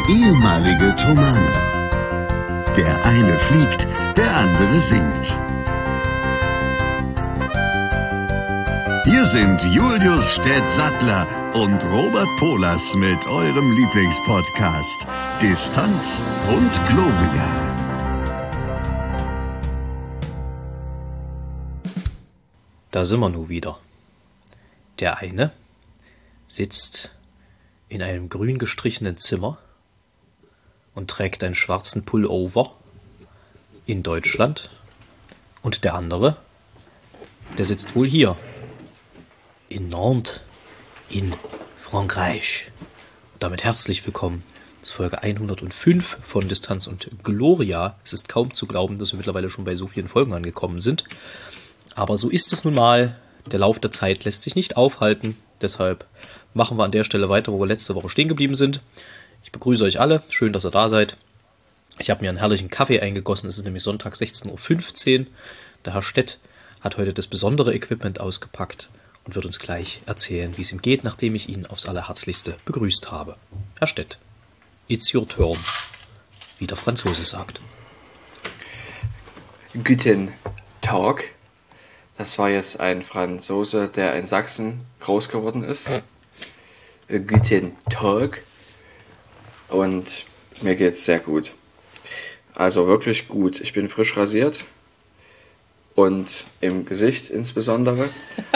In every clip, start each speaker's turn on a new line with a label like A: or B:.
A: ehemalige Tomane. Der eine fliegt, der andere singt. Hier sind Julius Städtsattler und Robert Polas mit eurem Lieblingspodcast Distanz und Globia.
B: Da sind wir nun wieder. Der eine sitzt in einem grün gestrichenen Zimmer und trägt einen schwarzen Pullover in Deutschland. Und der andere, der sitzt wohl hier in Nantes in Frankreich. Und damit herzlich willkommen zu Folge 105 von Distanz und Gloria. Es ist kaum zu glauben, dass wir mittlerweile schon bei so vielen Folgen angekommen sind. Aber so ist es nun mal. Der Lauf der Zeit lässt sich nicht aufhalten. Deshalb machen wir an der Stelle weiter, wo wir letzte Woche stehen geblieben sind. Ich begrüße euch alle. Schön, dass ihr da seid. Ich habe mir einen herrlichen Kaffee eingegossen. Es ist nämlich Sonntag 16.15 Uhr. Der Herr Stett hat heute das besondere Equipment ausgepackt und wird uns gleich erzählen, wie es ihm geht, nachdem ich ihn aufs Allerherzlichste begrüßt habe. Herr Stett, it's your turn, wie der Franzose sagt.
C: Guten Tag. Das war jetzt ein Franzose, der in Sachsen groß geworden ist. Guten Tag. Und mir geht's sehr gut. Also wirklich gut. Ich bin frisch rasiert. Und im Gesicht insbesondere.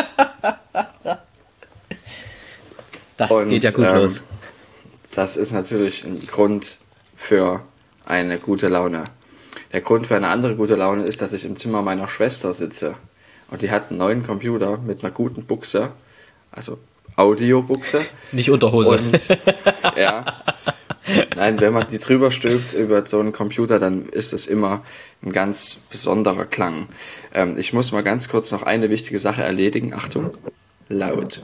B: Das geht ja gut los.
C: Das ist natürlich ein Grund für eine gute Laune. Der Grund für eine andere gute Laune ist, dass ich im Zimmer meiner Schwester sitze. Und die hat einen neuen Computer mit einer guten Buchse, also Audiobuchse.
B: Nicht Unterhose.
C: Und, ja. Nein, wenn man die drüber stülpt über so einen Computer, dann ist es immer ein ganz besonderer Klang. Ich muss mal ganz kurz noch eine wichtige Sache erledigen. Achtung, laut.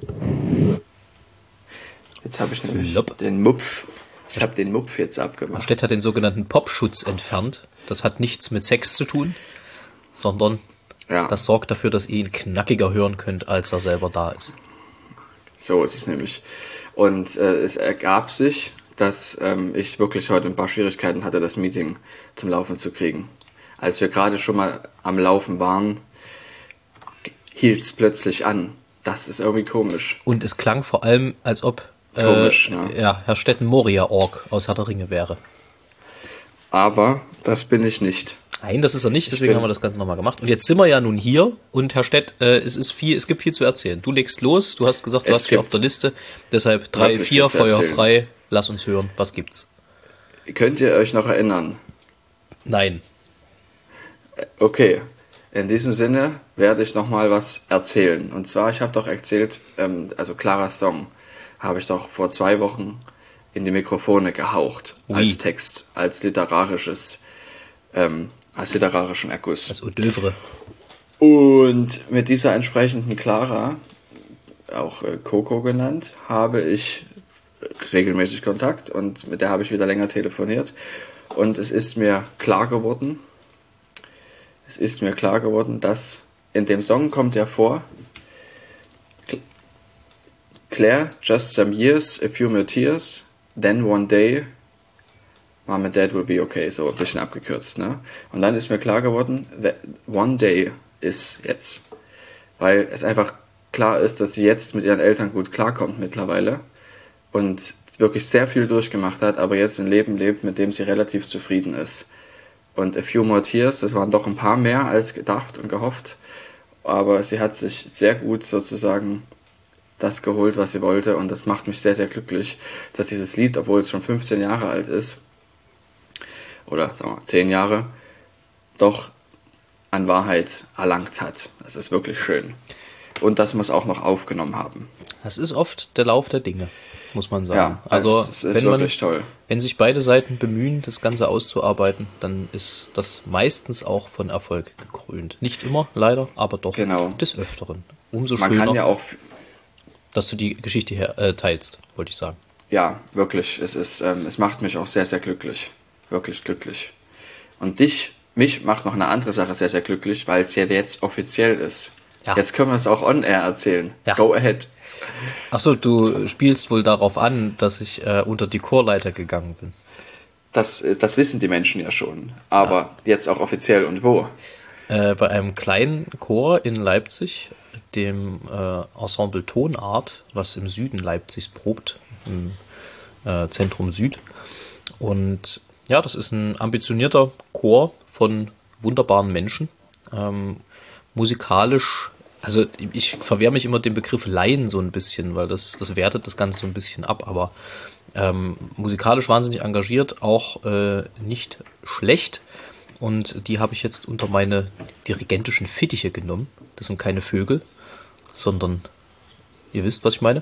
C: Jetzt habe ich nämlich den Mupf. Ich habe den Mupf jetzt abgemacht.
B: Stett hat den sogenannten Popschutz entfernt. Das hat nichts mit Sex zu tun, sondern das sorgt dafür, dass ihr ihn knackiger hören könnt, als er selber da ist.
C: So ist es nämlich. Und es ergab sich, dass ich wirklich heute ein paar Schwierigkeiten hatte, das Meeting zum Laufen zu kriegen. Als wir gerade schon mal am Laufen waren, hielt es plötzlich an. Das ist irgendwie komisch.
B: Und es klang vor allem, als ob Herr Stetten Moria-Ork aus Herr der Ringe wäre.
C: Aber das bin ich nicht.
B: Nein, das ist er nicht, deswegen haben wir das Ganze nochmal gemacht. Und jetzt sind wir ja nun hier und Herr Stett, es gibt viel zu erzählen. Du legst los, du hast gesagt, du hast viel auf der Liste, deshalb 3, 4, Feuer frei, lass uns hören, was gibt's?
C: Könnt ihr euch noch erinnern?
B: Nein.
C: Okay, in diesem Sinne werde ich nochmal was erzählen. Und zwar, ich habe doch erzählt, also Claras Song habe ich doch vor 2 Wochen in die Mikrofone gehaucht, als Text, als literarischen Erguss.
B: Als Eau d'oeuvre.
C: Und mit dieser entsprechenden Clara, auch Coco genannt, habe ich regelmäßig Kontakt und mit der habe ich wieder länger telefoniert. Und es ist mir klar geworden, dass in dem Song kommt ja vor, Claire, just some years, a few more tears, then one day, Mom and Dad will be okay, so ein bisschen abgekürzt, ne? Und dann ist mir klar geworden, one day ist jetzt. Weil es einfach klar ist, dass sie jetzt mit ihren Eltern gut klarkommt mittlerweile und wirklich sehr viel durchgemacht hat, aber jetzt ein Leben lebt, mit dem sie relativ zufrieden ist. Und a few more tears, das waren doch ein paar mehr als gedacht und gehofft, aber sie hat sich sehr gut sozusagen das geholt, was sie wollte, und das macht mich sehr, sehr glücklich, dass dieses Lied, obwohl es schon 15 Jahre alt ist, oder sagen wir 10 Jahre, doch an Wahrheit erlangt hat. Das ist wirklich schön. Und dass wir es auch noch aufgenommen haben.
B: Das ist oft der Lauf der Dinge, muss man sagen.
C: Ja, also es ist wirklich toll.
B: Wenn sich beide Seiten bemühen, das Ganze auszuarbeiten, dann ist das meistens auch von Erfolg gekrönt. Nicht immer, leider, aber doch des Öfteren. Umso schöner,
C: kann ja auch,
B: dass du die Geschichte hier teilst, wollte ich sagen.
C: Ja, wirklich. Es macht mich auch sehr, sehr glücklich. Wirklich glücklich. Und mich macht noch eine andere Sache sehr, sehr glücklich, weil es ja jetzt offiziell ist. Ja. Jetzt können wir es auch on-air erzählen. Ja. Go ahead.
B: Achso, du spielst wohl darauf an, dass ich unter die Chorleiter gegangen bin.
C: Das wissen die Menschen ja schon. Aber jetzt auch offiziell und wo?
B: Bei einem kleinen Chor in Leipzig, dem Ensemble Tonart, was im Süden Leipzigs probt, im Zentrum Süd. Und ja, das ist ein ambitionierter Chor von wunderbaren Menschen. Musikalisch, also ich verwehre mich immer dem Begriff Laien so ein bisschen, weil das wertet das Ganze so ein bisschen ab, aber musikalisch wahnsinnig engagiert, auch nicht schlecht. Und die habe ich jetzt unter meine dirigentischen Fittiche genommen. Das sind keine Vögel, sondern ihr wisst, was ich meine.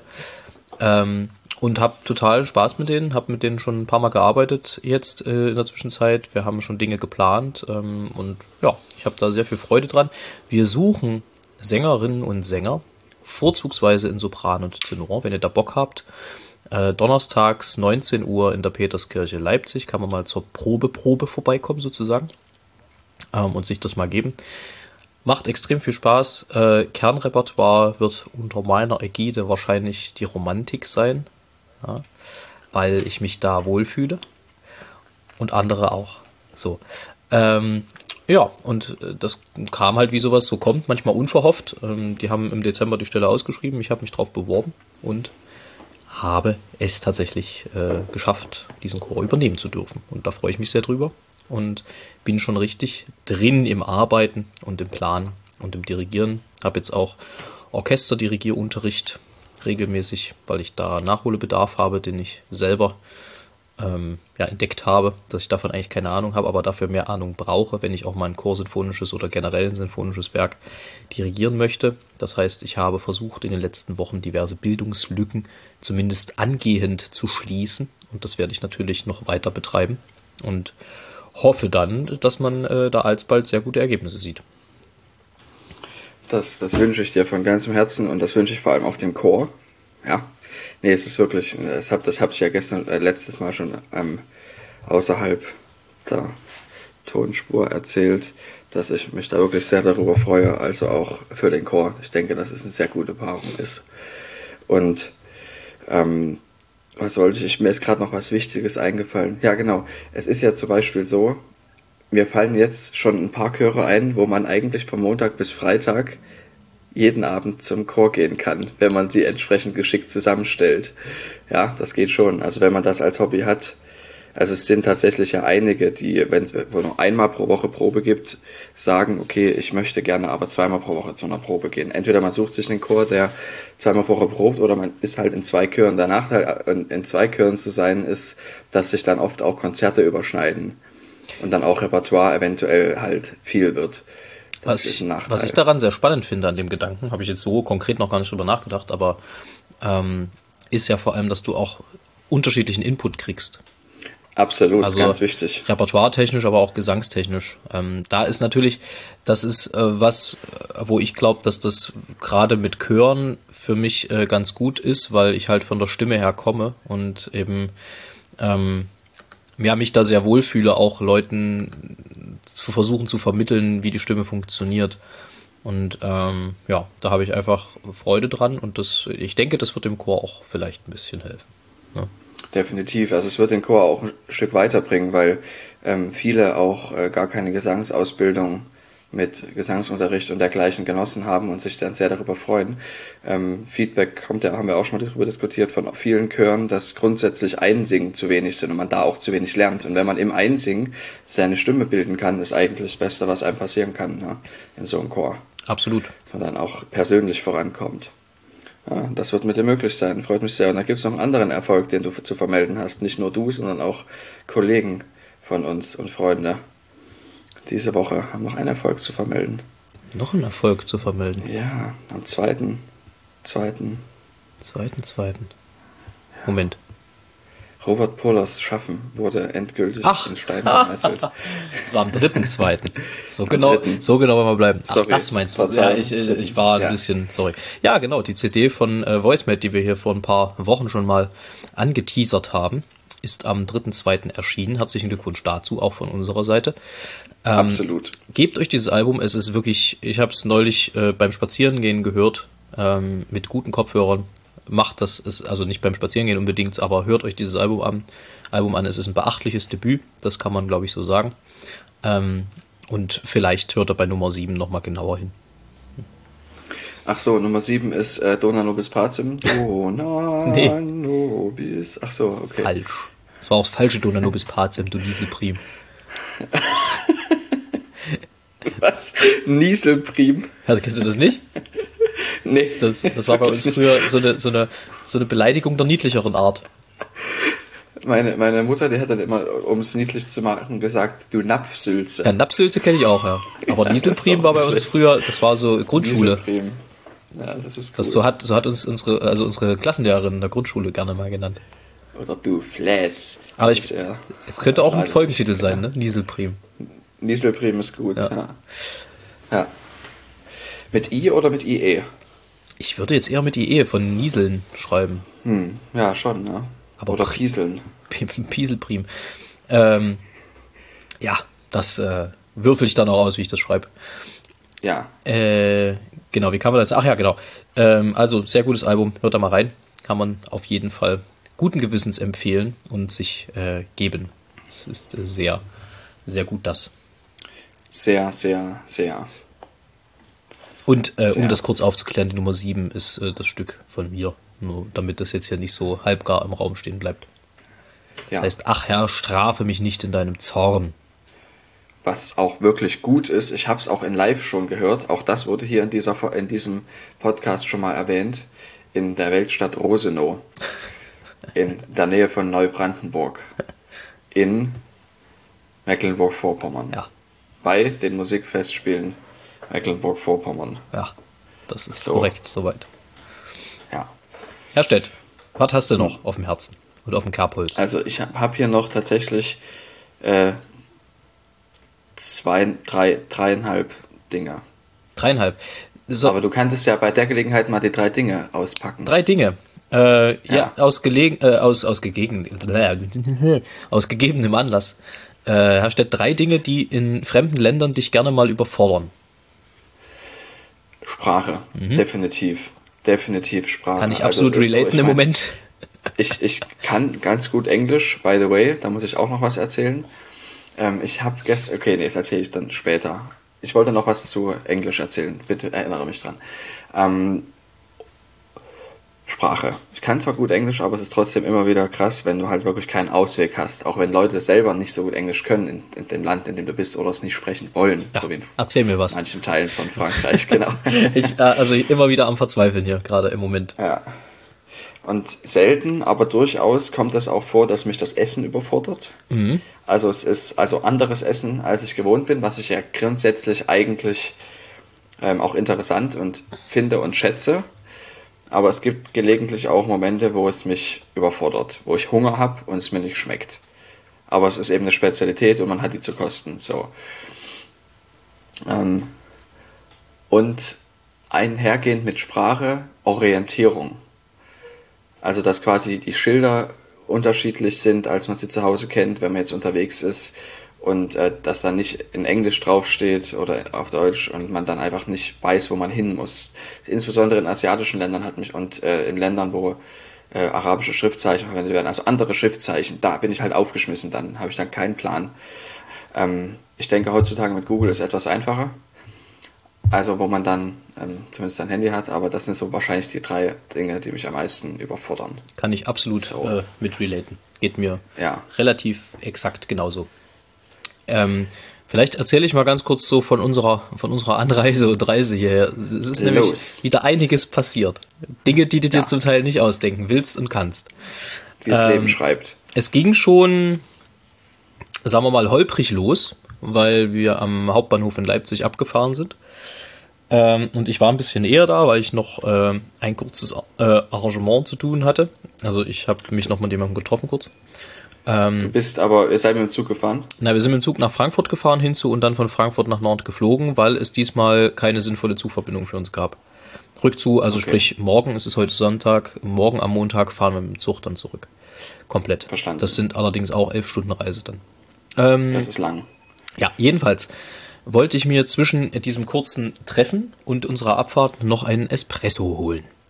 B: Und habe total Spaß mit denen, habe mit denen schon ein paar Mal gearbeitet jetzt in der Zwischenzeit. Wir haben schon Dinge geplant und ja, ich habe da sehr viel Freude dran. Wir suchen Sängerinnen und Sänger, vorzugsweise in Sopran und Tenor, wenn ihr da Bock habt. Donnerstags 19 Uhr in der Peterskirche Leipzig kann man mal zur Probe vorbeikommen sozusagen und sich das mal geben. Macht extrem viel Spaß. Kernrepertoire wird unter meiner Ägide wahrscheinlich die Romantik sein, ja, weil ich mich da wohlfühle und andere auch. So. Ja, und das kam halt, wie sowas so kommt, manchmal unverhofft. Die haben im Dezember die Stelle ausgeschrieben, ich habe mich drauf beworben und habe es tatsächlich geschafft, diesen Chor übernehmen zu dürfen. Und da freue ich mich sehr drüber und bin schon richtig drin im Arbeiten und im Planen und im Dirigieren. Habe jetzt auch Orchesterdirigierunterricht regelmäßig, weil ich da Nachholbedarf habe, den ich selber entdeckt habe, dass ich davon eigentlich keine Ahnung habe, aber dafür mehr Ahnung brauche, wenn ich auch mal ein chorsinfonisches oder generell ein sinfonisches Werk dirigieren möchte. Das heißt, ich habe versucht, in den letzten Wochen diverse Bildungslücken zumindest angehend zu schließen und das werde ich natürlich noch weiter betreiben und hoffe dann, dass man da alsbald sehr gute Ergebnisse sieht.
C: Das wünsche ich dir von ganzem Herzen und das wünsche ich vor allem auch dem Chor. Ja. Nee, es ist wirklich, das hab ich ja letztes Mal schon außerhalb der Tonspur erzählt, dass ich mich da wirklich sehr darüber freue, also auch für den Chor. Ich denke, dass es eine sehr gute Paarung ist. Und was sollte ich, mir ist gerade noch was Wichtiges eingefallen. Ja, genau, es ist ja zum Beispiel so, mir fallen jetzt schon ein paar Chöre ein, wo man eigentlich von Montag bis Freitag jeden Abend zum Chor gehen kann, wenn man sie entsprechend geschickt zusammenstellt. Ja, das geht schon. Also wenn man das als Hobby hat. Also es sind tatsächlich ja einige, die, wenn es nur einmal pro Woche Probe gibt, sagen, okay, ich möchte gerne aber zweimal pro Woche zu einer Probe gehen. Entweder man sucht sich einen Chor, der zweimal pro Woche probt, oder man ist halt in zwei Chören. Der Nachteil, in zwei Chören zu sein, ist, dass sich dann oft auch Konzerte überschneiden und dann auch Repertoire eventuell halt viel wird.
B: Was ich daran sehr spannend finde an dem Gedanken, habe ich jetzt so konkret noch gar nicht drüber nachgedacht, aber ist ja vor allem, dass du auch unterschiedlichen Input kriegst.
C: Absolut,
B: also
C: ganz wichtig.
B: Repertoire-technisch, aber auch gesangstechnisch. Da ist natürlich, das ist was, wo ich glaube, dass das gerade mit Chören für mich ganz gut ist, weil ich halt von der Stimme her komme und eben mich da sehr wohlfühle, auch Leuten zu versuchen zu vermitteln, wie die Stimme funktioniert. Und da habe ich einfach Freude dran und ich denke, das wird dem Chor auch vielleicht ein bisschen helfen. Ne?
C: Definitiv, also es wird den Chor auch ein Stück weiterbringen, weil viele auch gar keine Gesangsausbildung mit Gesangsunterricht und dergleichen genossen haben und sich dann sehr darüber freuen. Feedback kommt ja, haben wir auch schon mal darüber diskutiert, von vielen Chören, dass grundsätzlich Einsingen zu wenig sind und man da auch zu wenig lernt. Und wenn man im Einsingen seine Stimme bilden kann, ist eigentlich das Beste, was einem passieren kann, ne? In so einem Chor.
B: Absolut.
C: Und dann auch persönlich vorankommt. Ja, das wird mit dir möglich sein, freut mich sehr. Und da gibt es noch einen anderen Erfolg, den du zu vermelden hast. Nicht nur du, sondern auch Kollegen von uns und Freunde. Diese Woche haben noch einen Erfolg zu vermelden.
B: Noch einen Erfolg zu vermelden?
C: Ja, am 2.2.
B: Moment.
C: Robert Pohlers Schaffen wurde endgültig in Stein gemeißelt.
B: Das war am 3.2. So genau wollen wir bleiben. Sorry, das meinst du? Ja, ich war ein bisschen, sorry. Ja, genau, die CD von VoiceMate, die wir hier vor ein paar Wochen schon mal angeteasert haben, ist am 3.2. erschienen. Herzlichen Glückwunsch dazu, auch von unserer Seite.
C: Absolut.
B: Gebt euch dieses Album, es ist wirklich, ich habe es neulich beim Spazierengehen gehört, mit guten Kopfhörern, macht das, also nicht beim Spazierengehen unbedingt, aber hört euch dieses Album an. Es ist ein beachtliches Debüt, das kann man, glaube ich, so sagen. Und vielleicht hört er bei Nummer 7 nochmal genauer hin.
C: Ach so, Nummer 7 ist Dona Nobis Pacem. Dona Nobis. Ach so, okay.
B: Falsch. Das war auch das falsche Dona Nobis Pacem, du Nieselprim.
C: Was? Nieselprim?
B: Also, kennst du das nicht?
C: Nee.
B: Das war bei uns früher so eine Beleidigung der niedlicheren Art.
C: Meine Mutter, die hat dann immer, um es niedlich zu machen, gesagt, du Napfsülze.
B: Ja, Napfsülze kenne ich auch, ja. Aber Nieselprim war bei uns früher, das war so Grundschule.
C: Nieselprim. Ja, das ist cool.
B: Das so hat uns unsere Klassenlehrerin in der Grundschule gerne mal genannt.
C: Oder du Flats.
B: Aber könnte auch ein Folgentitel sein, ne? Nieselprim.
C: Nieselprim ist gut,
B: ja.
C: Ja. Mit I oder mit IE?
B: Ich würde jetzt eher mit IE von Nieseln schreiben.
C: Ja, schon, ne?
B: Aber
C: oder Pieseln.
B: Pieselprim. Ja, das würfel ich dann auch aus, wie ich das schreibe.
C: Ja.
B: Genau, wie kann man das? Ach ja, genau. Also, sehr gutes Album, hört da mal rein. Kann man auf jeden Fall guten Gewissens empfehlen und sich geben. Es ist sehr, sehr gut das.
C: Sehr, sehr, sehr.
B: Und um das kurz aufzuklären, die Nummer 7 ist das Stück von mir. Nur damit das jetzt hier nicht so halbgar im Raum stehen bleibt. Das heißt, ach Herr, strafe mich nicht in deinem Zorn.
C: Was auch wirklich gut ist, ich habe es auch in Live schon gehört, auch das wurde hier in diesem Podcast schon mal erwähnt, in der Weltstadt Rosenow, in der Nähe von Neubrandenburg, in Mecklenburg-Vorpommern.
B: Ja.
C: Bei den Musikfestspielen Mecklenburg-Vorpommern.
B: Ja, das ist korrekt, soweit.
C: Ja.
B: Herr Stett, was hast du noch auf dem Herzen und auf dem Kerbholz?
C: Also ich habe hier noch tatsächlich 3,5 Dinger.
B: 3,5. So.
C: Aber du kanntest ja bei der Gelegenheit mal die 3 Dinge auspacken.
B: 3 Dinge. Ja, aus gegebenem Anlass. Herr Stett, 3 Dinge, die in fremden Ländern dich gerne mal überfordern.
C: Sprache, definitiv Sprache.
B: Kann ich absolut relaten im Moment.
C: Ich kann ganz gut Englisch, by the way, da muss ich auch noch was erzählen. Ich habe gestern, okay, nee, das erzähle ich dann später. Ich wollte noch was zu Englisch erzählen, bitte erinnere mich dran. Sprache. Ich kann zwar gut Englisch, aber es ist trotzdem immer wieder krass, wenn du halt wirklich keinen Ausweg hast. Auch wenn Leute selber nicht so gut Englisch können in dem Land, in dem du bist, oder es nicht sprechen wollen.
B: Ja,
C: so wie in
B: erzähl mir was.
C: manchen Teilen von Frankreich, genau.
B: Also immer wieder am Verzweifeln hier, gerade im Moment.
C: Ja. Und selten, aber durchaus kommt es auch vor, dass mich das Essen überfordert. Also es ist anderes Essen, als ich gewohnt bin, was ich ja grundsätzlich eigentlich auch interessant und finde und schätze. Aber es gibt gelegentlich auch Momente, wo es mich überfordert, wo ich Hunger habe und es mir nicht schmeckt. Aber es ist eben eine Spezialität und man hat die zu kosten. So. Und einhergehend mit Sprache Orientierung. Also dass quasi die Schilder unterschiedlich sind, als man sie zu Hause kennt, wenn man jetzt unterwegs ist. Und dass dann nicht in Englisch draufsteht oder auf Deutsch und man dann einfach nicht weiß, wo man hin muss. Insbesondere in asiatischen Ländern und in Ländern, wo arabische Schriftzeichen verwendet werden, also andere Schriftzeichen, da bin ich halt aufgeschmissen, dann habe ich dann keinen Plan. Ich denke, heutzutage mit Google ist es etwas einfacher. Also wo man dann zumindest ein Handy hat, aber das sind so wahrscheinlich die 3 Dinge, die mich am meisten überfordern.
B: Kann ich absolut mit relaten. Geht mir relativ exakt genauso. Vielleicht erzähle ich mal ganz kurz so von unserer Anreise und Reise hierher. Es ist nämlich wieder einiges passiert. Dinge, die du dir zum Teil nicht ausdenken willst und kannst.
C: Wie das Leben schreibt.
B: Es ging schon, sagen wir mal, holprig los, weil wir am Hauptbahnhof in Leipzig abgefahren sind. Und ich war ein bisschen eher da, weil ich noch ein kurzes Arrangement zu tun hatte. Also ich habe mich noch mit jemandem getroffen kurz.
C: Ihr seid mit dem Zug gefahren?
B: Nein, wir sind mit dem Zug nach Frankfurt gefahren hinzu und dann von Frankfurt nach Nantes geflogen, weil es diesmal keine sinnvolle Zugverbindung für uns gab. Rückzu, also sprich morgen, es ist heute Sonntag, morgen am Montag fahren wir mit dem Zug dann zurück. Komplett.
C: Verstanden.
B: Das sind allerdings auch 11 Stunden Reise dann.
C: Das ist lang.
B: Ja, jedenfalls wollte ich mir zwischen diesem kurzen Treffen und unserer Abfahrt noch einen Espresso holen.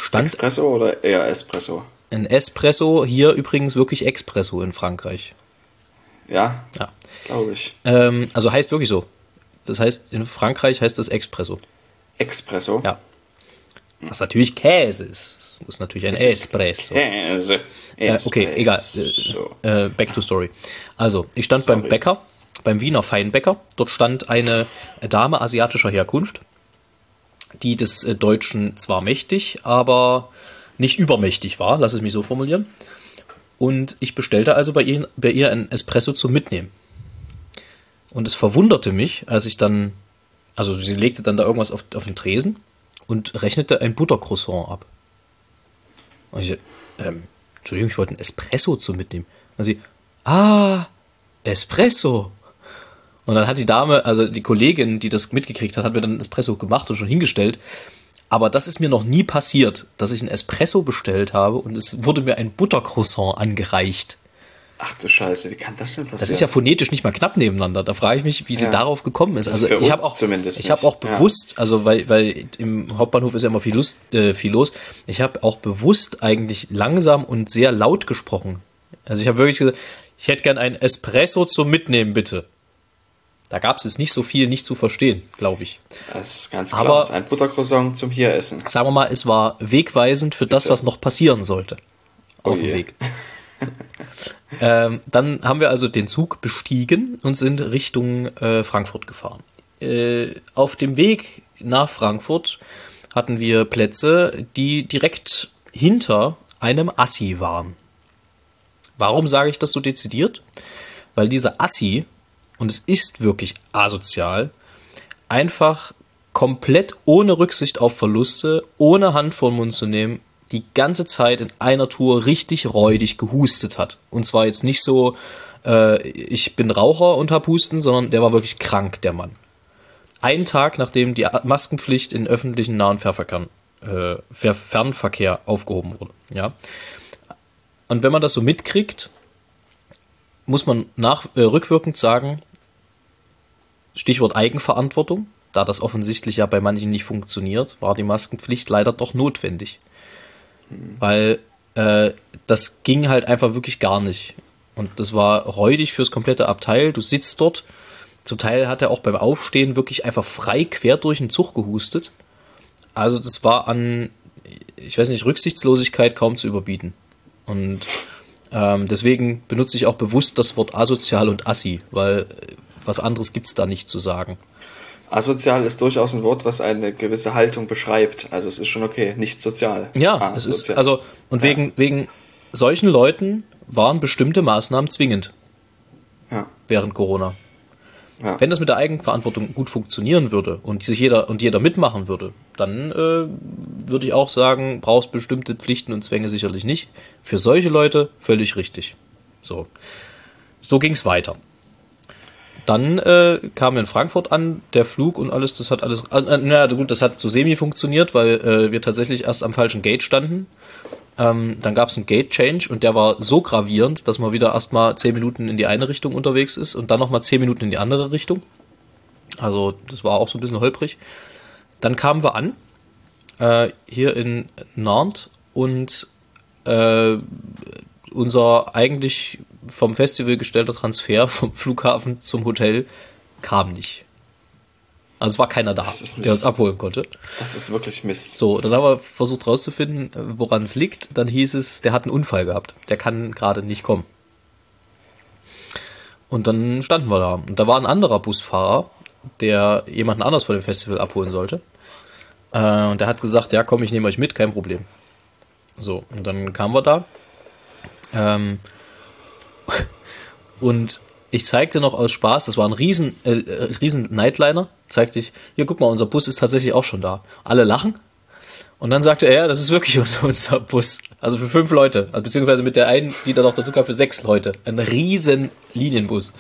B: stand
C: Espresso oder eher Espresso?
B: ein Espresso, hier übrigens wirklich Expresso in Frankreich.
C: Ja,
B: Ja.
C: glaube ich.
B: Also heißt wirklich so. Das heißt, in Frankreich heißt das Expresso.
C: Espresso?
B: Ja. Was natürlich Käse ist. Es muss natürlich ein Espresso.
C: Käse.
B: Okay, egal. Back to story. Also, ich stand beim Bäcker, beim Wiener Feinbäcker. Dort stand eine Dame asiatischer Herkunft, die des Deutschen zwar mächtig, aber nicht übermächtig war, lass es mich so formulieren. Und ich bestellte also bei ihr ein Espresso zum Mitnehmen. Und es verwunderte mich, als ich dann, also sie legte dann da irgendwas auf den Tresen und rechnete ein Buttercroissant ab. Und ich, Entschuldigung, ich wollte ein Espresso zum Mitnehmen. Und sie, Espresso. Und dann hat die Dame, also die Kollegin, die das mitgekriegt hat, hat mir dann ein Espresso gemacht und schon hingestellt. Aber das ist mir noch nie passiert, dass ich ein Espresso bestellt habe und es wurde mir ein Buttercroissant angereicht.
C: Ach du Scheiße, wie kann das denn passieren?
B: Das ist ja phonetisch nicht mal knapp nebeneinander. Da frage ich mich, wie sie darauf gekommen ist. Also ich habe auch bewusst, also weil im Hauptbahnhof ist ja immer viel los. Ich habe auch bewusst eigentlich langsam und sehr laut gesprochen. Also ich habe wirklich gesagt, ich hätte gern ein Espresso zum Mitnehmen, bitte. Da gab es jetzt nicht so viel nicht zu verstehen, glaube ich.
C: Das ist ganz klar. Aber ein Buttercroissant zum hier essen.
B: Sagen wir mal, es war wegweisend für das, was noch passieren sollte. Auf dem Weg. Dann haben wir also den Zug bestiegen und sind Richtung Frankfurt gefahren. Auf dem Weg nach Frankfurt hatten wir Plätze, die direkt hinter einem Assi waren. Warum sage ich das so dezidiert? Weil dieser Assi, und es ist wirklich asozial, einfach komplett ohne Rücksicht auf Verluste, ohne Hand vor den Mund zu nehmen, die ganze Zeit in einer Tour richtig räudig gehustet hat. Und zwar jetzt nicht so, ich bin Raucher und hab Husten, sondern der war wirklich krank, der Mann. Einen Tag, nachdem die Maskenpflicht in öffentlichen nahen Fernverkehr aufgehoben wurde. Ja? Und wenn man das so mitkriegt, muss man rückwirkend sagen, Stichwort Eigenverantwortung, da das offensichtlich ja bei manchen nicht funktioniert, war die Maskenpflicht leider doch notwendig. Weil das ging halt einfach wirklich gar nicht. Und das war räudig fürs komplette Abteil. Du sitzt dort. Zum Teil hat er auch beim Aufstehen wirklich einfach frei quer durch den Zug gehustet. Also das war an, ich weiß nicht, Rücksichtslosigkeit kaum zu überbieten. Und deswegen benutze ich auch bewusst das Wort asozial und assi, weil was anderes gibt es da nicht zu sagen.
C: Asozial ist durchaus ein Wort, was eine gewisse Haltung beschreibt. Also es ist schon okay, nicht sozial.
B: Ja, es ist, also, und wegen solchen Leuten waren bestimmte Maßnahmen zwingend.
C: Ja.
B: Während Corona.
C: Ja.
B: Wenn das mit der Eigenverantwortung gut funktionieren würde und sich jeder mitmachen würde, dann würde ich auch sagen, brauchst bestimmte Pflichten und Zwänge sicherlich nicht. Für solche Leute völlig richtig. So ging es weiter. Dann kamen wir in Frankfurt an, der Flug und alles, das hat alles, das hat so semi funktioniert, weil wir tatsächlich erst am falschen Gate standen. Dann gab es einen Gate-Change und der war so gravierend, dass man wieder erstmal 10 Minuten in die eine Richtung unterwegs ist und dann nochmal 10 Minuten in die andere Richtung. Also das war auch so ein bisschen holprig. Dann kamen wir an, hier in Nantes und unser eigentlich vom Festival gestellter Transfer vom Flughafen zum Hotel kam nicht. Also es war keiner da, der uns abholen konnte.
C: Das ist wirklich Mist.
B: So, dann haben wir versucht rauszufinden, woran es liegt. Dann hieß es, der hat einen Unfall gehabt. Der kann gerade nicht kommen. Und dann standen wir da. Und da war ein anderer Busfahrer, der jemanden anders vor dem Festival abholen sollte. Und der hat gesagt, ja komm, ich nehme euch mit, kein Problem. So, und dann kamen wir da. Und ich zeigte noch aus Spaß, das war ein riesen Nightliner, zeigte ich, hier guck mal, unser Bus ist tatsächlich auch schon da. Alle lachen. Und dann sagte er, ja, das ist wirklich unser Bus. Also für 5 Leute, also beziehungsweise mit der einen, die da noch dazu kam, für 6 Leute. Ein riesen Linienbus.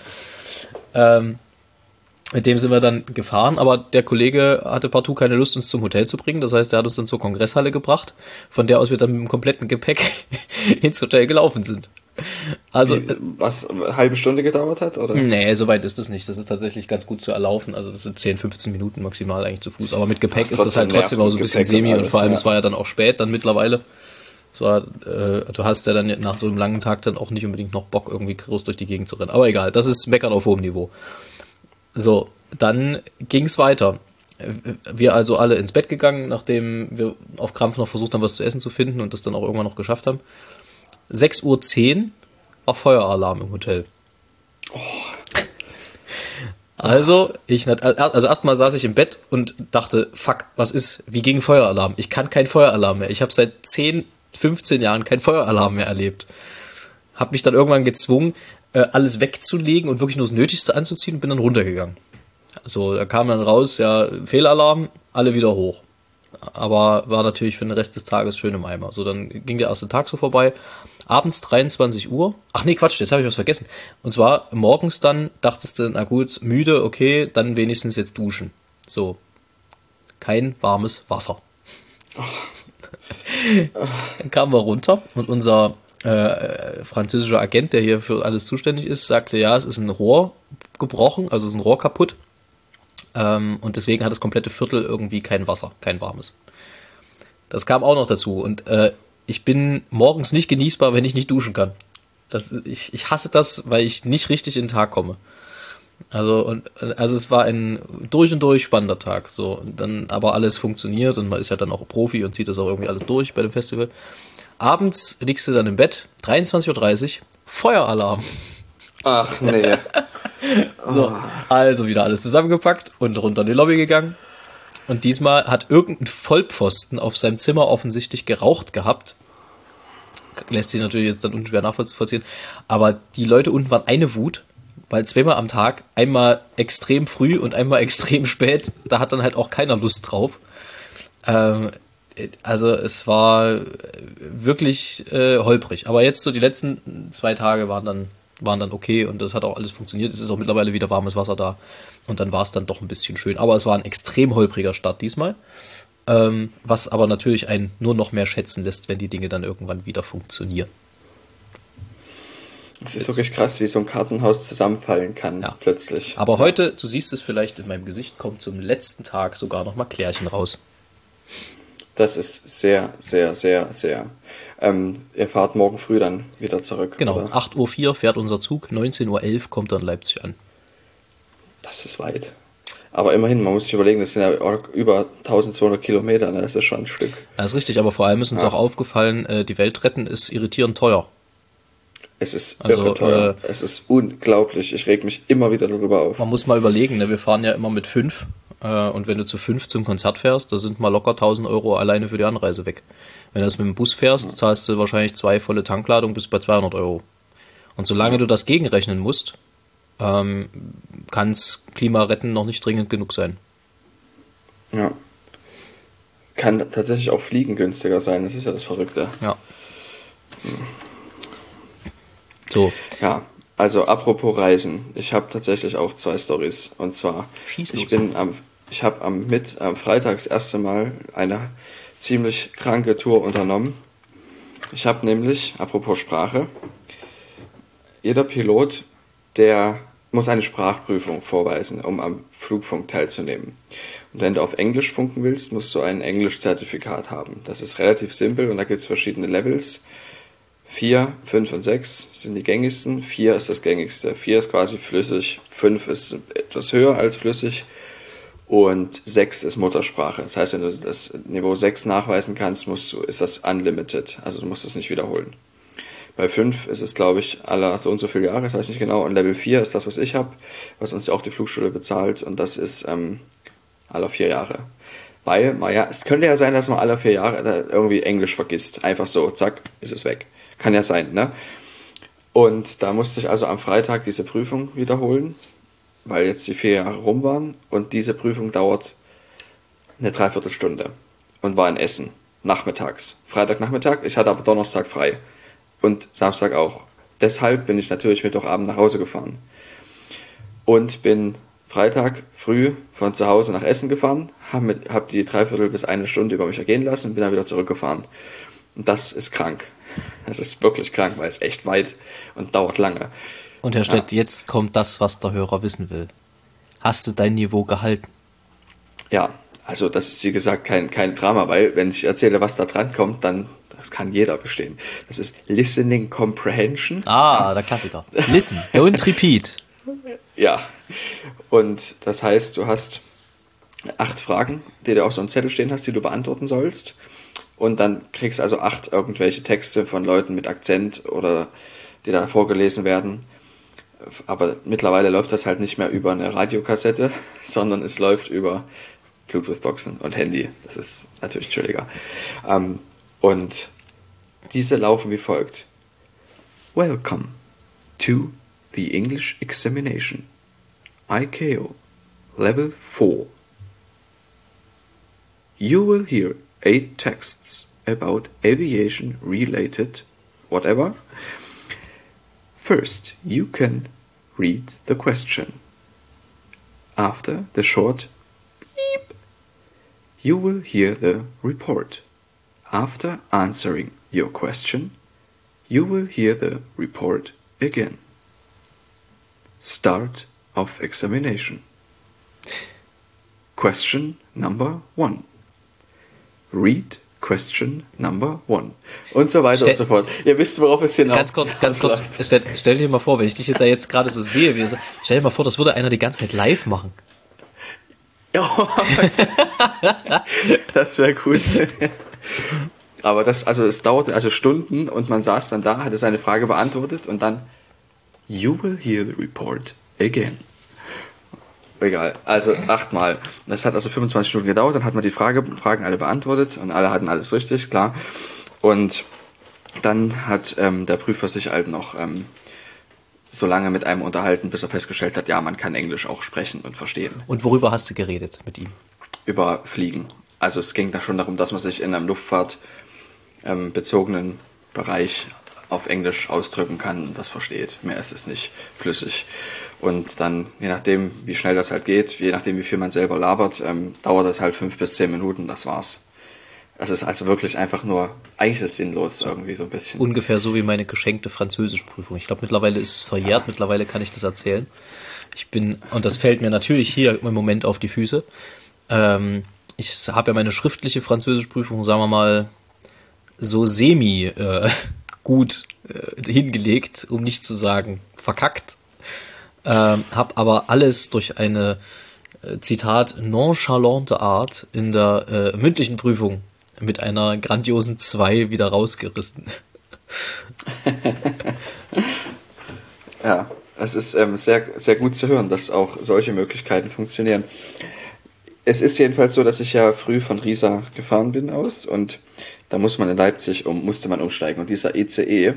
B: Mit dem sind wir dann gefahren, aber der Kollege hatte partout keine Lust, uns zum Hotel zu bringen. Das heißt, er hat uns dann zur Kongresshalle gebracht, von der aus wir dann mit dem kompletten Gepäck ins Hotel gelaufen sind. Also,
C: Was eine halbe Stunde gedauert hat, oder?
B: nee, so weit ist es nicht. Das ist tatsächlich ganz gut zu erlaufen. Also das sind 10, 15 Minuten maximal eigentlich zu Fuß. Aber mit Gepäck
C: Was
B: ist das halt trotzdem auch so ein bisschen
C: Gepäck und
B: semi. Und
C: alles,
B: vor allem,
C: ja.
B: es war ja dann auch spät dann mittlerweile. Es war, du hast ja dann nach so einem langen Tag dann auch nicht unbedingt noch Bock, irgendwie groß durch die Gegend zu rennen. Aber egal, das ist Meckern auf hohem Niveau. So, dann ging es weiter. Wir also alle ins Bett gegangen, nachdem wir auf Krampf noch versucht haben, was zu essen zu finden und das dann auch irgendwann noch geschafft haben. 6:10 Uhr war Feueralarm im Hotel. Also erstmal saß ich im Bett und dachte, fuck, was ist, wie ging Feueralarm? Ich kann keinen Feueralarm mehr. Ich habe seit 10, 15 Jahren keinen Feueralarm mehr erlebt. Hab mich dann irgendwann gezwungen, alles wegzulegen und wirklich nur das Nötigste anzuziehen und bin dann runtergegangen. Also da kam dann raus, ja, Fehlalarm, alle wieder hoch. Aber war natürlich für den Rest des Tages schön im Eimer. So, dann ging der erste Tag so vorbei. Abends 23 Uhr. Ach nee, Quatsch, jetzt habe ich was vergessen. Und zwar morgens dann dachtest du, na gut, müde, okay, dann wenigstens jetzt duschen. So, kein warmes Wasser. Dann kamen wir runter und unser französischer Agent, der hier für alles zuständig ist, sagte, ja, es ist ein Rohr gebrochen, also es ist ein Rohr kaputt. Und deswegen hat das komplette Viertel irgendwie kein Wasser, kein warmes. Das kam auch noch dazu. Und ich bin morgens nicht genießbar, wenn ich nicht duschen kann. Ich hasse das, weil ich nicht richtig in den Tag komme. Also es war ein durch und durch spannender Tag. So, und dann aber alles funktioniert und man ist ja dann auch Profi und zieht das auch irgendwie alles durch bei dem Festival. Abends liegst du dann im Bett, 23:30 Uhr, Feueralarm.
C: Ach, nee.
B: So, also wieder alles zusammengepackt und runter in die Lobby gegangen. Und diesmal hat irgendein Vollpfosten auf seinem Zimmer offensichtlich geraucht gehabt. Lässt sich natürlich jetzt dann unschwer nachvollziehen. Aber die Leute unten waren eine Wut, weil zweimal am Tag, einmal extrem früh und einmal extrem spät, da hat dann halt auch keiner Lust drauf. Also es war wirklich holprig. Aber jetzt so die letzten 2 Tage waren dann okay und das hat auch alles funktioniert. Es ist auch mittlerweile wieder warmes Wasser da und dann war es dann doch ein bisschen schön. Aber es war ein extrem holpriger Start diesmal, was aber natürlich einen nur noch mehr schätzen lässt, wenn die Dinge dann irgendwann wieder funktionieren.
C: Es ist wirklich krass, wie so ein Kartenhaus zusammenfallen kann,
B: Ja.
C: plötzlich.
B: Aber heute, du siehst es vielleicht in meinem Gesicht, kommt zum letzten Tag sogar noch mal Klärchen raus.
C: Das ist sehr, sehr, sehr, sehr. Ihr fahrt morgen früh dann wieder zurück.
B: Genau,
C: Oder?
B: 8:04 Uhr fährt unser Zug, 19:11 Uhr kommt dann Leipzig an.
C: Das ist weit. Aber immerhin, man muss sich überlegen, das sind ja über 1200 Kilometer, ne? Das ist schon ein Stück.
B: Das ist richtig, aber vor allem ist uns auch aufgefallen, die Welt retten ist irritierend teuer.
C: Es ist
B: Also,
C: irre teuer. Es ist unglaublich. Ich reg mich immer wieder darüber auf.
B: Man muss mal überlegen, ne? Wir fahren ja immer mit 5 und wenn du zu 5 zum Konzert fährst, da sind mal locker 1.000 Euro alleine für die Anreise weg. Wenn du das mit dem Bus fährst, zahlst du wahrscheinlich 2 volle Tankladungen bis bei 200 Euro. Und solange du das gegenrechnen musst, kann's Klima retten noch nicht dringend genug sein.
C: Ja. Kann tatsächlich auch Fliegen günstiger sein. Das ist ja das Verrückte.
B: Ja. So.
C: Ja, also apropos Reisen. Ich habe tatsächlich auch 2 Storys. Und zwar,
B: Schieß los.
C: ich habe am Freitag das erste Mal eine ziemlich kranke Tour unternommen. Ich habe nämlich, apropos Sprache, jeder Pilot, der muss eine Sprachprüfung vorweisen, um am Flugfunk teilzunehmen. Und wenn du auf Englisch funken willst, musst du ein Englisch-Zertifikat haben. Das ist relativ simpel und da gibt es verschiedene Levels. 4, 5 und 6 sind die gängigsten. 4 ist das gängigste. 4 ist quasi flüssig. 5 ist etwas höher als flüssig. Und 6 ist Muttersprache. Das heißt, wenn du das Niveau 6 nachweisen kannst, ist das unlimited. Also du musst es nicht wiederholen. Bei 5 ist es, glaube ich, alle so und so viele Jahre, das weiß ich nicht genau. Und Level 4 ist das, was ich habe, was uns ja auch die Flugschule bezahlt. Und das ist alle 4 Jahre. Weil, naja, es könnte ja sein, dass man alle 4 Jahre irgendwie Englisch vergisst. Einfach so, zack, ist es weg. Kann ja sein, ne? Und da musste ich also am Freitag diese Prüfung wiederholen, weil jetzt die 4 Jahre rum waren. Und diese Prüfung dauert eine Dreiviertelstunde und war in Essen, nachmittags. Freitagnachmittag, ich hatte aber Donnerstag frei und Samstag auch. Deshalb bin ich natürlich Mittwochabend nach Hause gefahren und bin Freitag früh von zu Hause nach Essen gefahren, hab die 3/4 bis 1 Stunde über mich ergehen lassen und bin dann wieder zurückgefahren. Und das ist krank. Das ist wirklich krank, weil es echt weit und dauert lange.
B: Und Herr Stett, jetzt kommt das, was der Hörer wissen will. Hast du dein Niveau gehalten?
C: Ja, also das ist wie gesagt kein Drama, weil wenn ich erzähle, was da dran kommt, dann das kann jeder bestehen. Das ist Listening Comprehension.
B: Der Klassiker. Listen, don't repeat.
C: Ja, und das heißt, du hast 8 Fragen, die du auf so einem Zettel stehen hast, die du beantworten sollst. Und dann kriegst du also 8 irgendwelche Texte von Leuten mit Akzent oder die da vorgelesen werden. Aber mittlerweile läuft das halt nicht mehr über eine Radiokassette, sondern es läuft über Bluetooth-Boxen und Handy. Das ist natürlich chilliger. Und diese laufen wie folgt. Welcome to the English Examination. ICAO Level 4. You will hear 8 texts about aviation related whatever. First, you can read the question. After the short beep, you will hear the report. After answering your question, you will hear the report again. Start of examination. Question number 1. Read question number 1. Und so weiter und so fort. Ihr wisst, worauf es hinaus.
B: Ganz kurz. Stell dir mal vor, wenn ich dich da jetzt gerade so sehe, stell dir mal vor, das würde einer die ganze Zeit live machen.
C: Ja, das wäre gut. Aber es dauerte also Stunden und man saß dann da, hatte seine Frage beantwortet und dann You will hear the report again. Egal, also 8 Mal. Das hat also 25 Minuten gedauert, dann hat man die Fragen alle beantwortet und alle hatten alles richtig, klar. Und dann hat der Prüfer sich halt noch so lange mit einem unterhalten, bis er festgestellt hat, ja, man kann Englisch auch sprechen und verstehen.
B: Und worüber hast du geredet mit ihm?
C: Über Fliegen. Also es ging da schon darum, dass man sich in einem luftfahrtbezogenen Bereich auf Englisch ausdrücken kann und das versteht. Mehr ist es nicht flüssig. Und dann, je nachdem, wie schnell das halt geht, je nachdem, wie viel man selber labert, dauert das halt 5 bis 10 Minuten, das war's. Das ist also wirklich einfach nur, eigentlich ist es sinnlos irgendwie so ein bisschen.
B: Ungefähr so wie meine geschenkte Französischprüfung. Ich glaube, mittlerweile ist es verjährt, mittlerweile kann ich das erzählen. Und das fällt mir natürlich hier im Moment auf die Füße. Ich habe ja meine schriftliche Französischprüfung, sagen wir mal, so semi gut hingelegt, um nicht zu sagen verkackt. Habe aber alles durch eine, Zitat, nonchalante Art in der mündlichen Prüfung mit einer grandiosen 2 wieder rausgerissen.
C: Ja, es ist sehr, sehr gut zu hören, dass auch solche Möglichkeiten funktionieren. Es ist jedenfalls so, dass ich ja früh von Riesa gefahren bin aus und da musste man in Leipzig umsteigen. Und dieser ECE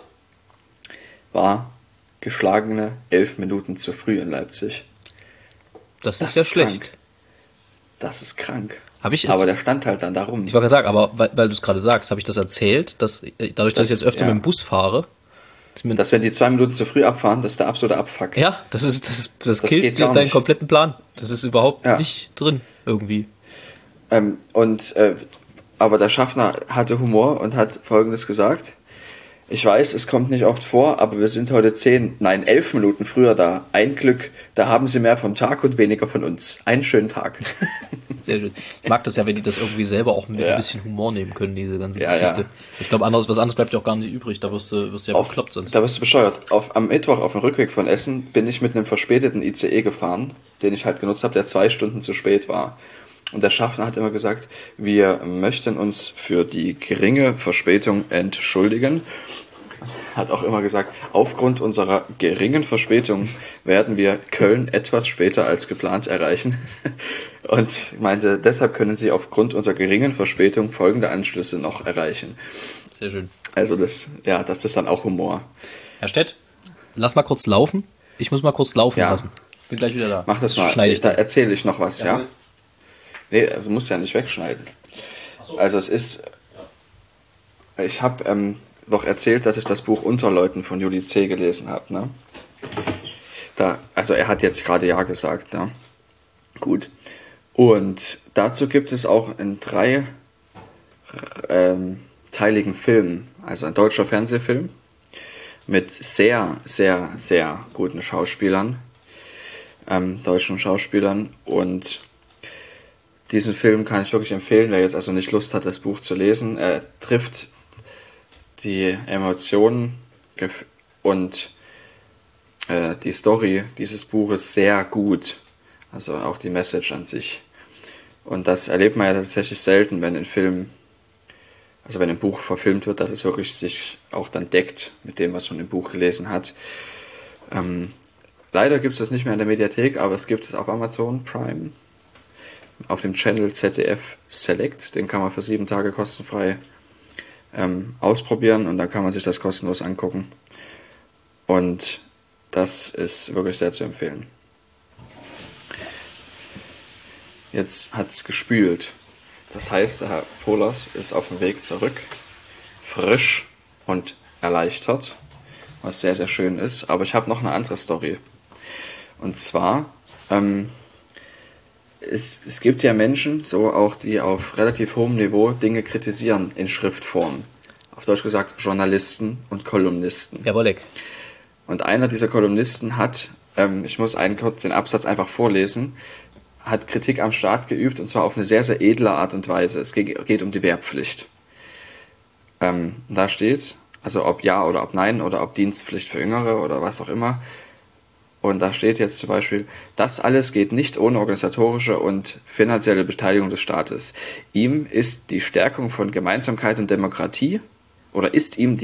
C: war geschlagene 11 Minuten zu früh in Leipzig.
B: Das ist ja schlecht.
C: Krank. Das ist krank.
B: Aber
C: der stand halt dann darum.
B: Ich wollte gerade sagen, aber weil du es gerade sagst, habe ich das erzählt, dass dadurch, dass ich jetzt öfter mit dem Bus fahre,
C: dass wenn die 2 Minuten zu früh abfahren, das ist der absolute Abfuck.
B: Ja, das killt deinen kompletten Plan. Das ist überhaupt nicht drin, irgendwie.
C: Aber der Schaffner hatte Humor und hat Folgendes gesagt. Ich weiß, es kommt nicht oft vor, aber wir sind heute 11 Minuten früher da. Ein Glück, da haben sie mehr vom Tag und weniger von uns. Einen schönen Tag.
B: Sehr schön. Ich mag das ja, wenn die das irgendwie selber auch mit ein bisschen Humor nehmen können, diese ganze Geschichte. Ja. Ich glaube, was anderes bleibt ja auch gar nicht übrig. Da wirst du ja bekloppt sonst.
C: Da wirst du bescheuert. Am Mittwoch auf dem Rückweg von Essen bin ich mit einem verspäteten ICE gefahren, den ich halt genutzt habe, der 2 Stunden zu spät war. Und der Schaffner hat immer gesagt, wir möchten uns für die geringe Verspätung entschuldigen. Hat auch immer gesagt, aufgrund unserer geringen Verspätung werden wir Köln etwas später als geplant erreichen. Und meinte, deshalb können Sie aufgrund unserer geringen Verspätung folgende Anschlüsse noch erreichen.
B: Sehr schön.
C: Also das ist dann auch Humor.
B: Herr Stett, lass mal kurz laufen. Ich muss mal kurz laufen lassen. Bin gleich wieder da.
C: Mach das mal. Da erzähle ich noch was, ja? Nee, du musst ja nicht wegschneiden. So. Also ich habe noch erzählt, dass ich das Buch Unterleuten von Juli C. gelesen habe, ne? Also er hat jetzt gerade ja gesagt, ne? Gut. Und dazu gibt es auch in 3 teiligen Film, also ein deutscher Fernsehfilm mit sehr, sehr, sehr guten Schauspielern, deutschen Schauspielern, und diesen Film kann ich wirklich empfehlen, wer jetzt also nicht Lust hat, das Buch zu lesen. Er trifft die Emotionen und die Story dieses Buches sehr gut, also auch die Message an sich. Und das erlebt man ja tatsächlich selten, wenn wenn ein Buch verfilmt wird, dass es wirklich sich auch dann deckt mit dem, was man im Buch gelesen hat. Leider gibt es das nicht mehr in der Mediathek, aber es gibt es auf Amazon Prime, auf dem Channel ZDF Select. Den kann man für 7 Tage kostenfrei ausprobieren und dann kann man sich das kostenlos angucken. Und das ist wirklich sehr zu empfehlen. Jetzt hat es gespült. Das heißt, der Herr Pohlers ist auf dem Weg zurück, frisch und erleichtert, was sehr, sehr schön ist. Aber ich habe noch eine andere Story. Und zwar, es gibt ja Menschen, so auch die auf relativ hohem Niveau Dinge kritisieren in Schriftform. Auf Deutsch gesagt Journalisten und Kolumnisten.
B: Jawohl.
C: Und einer dieser Kolumnisten hat, ich muss kurz den Absatz einfach vorlesen, hat Kritik am Staat geübt, und zwar auf eine sehr, sehr edle Art und Weise. Es geht um die Wehrpflicht. Da steht, also ob ja oder ob nein oder ob Dienstpflicht für Jüngere oder was auch immer. Und da steht jetzt zum Beispiel, das alles geht nicht ohne organisatorische und finanzielle Beteiligung des Staates. Ihm ist die Stärkung von Gemeinsamkeit und Demokratie, ist ihm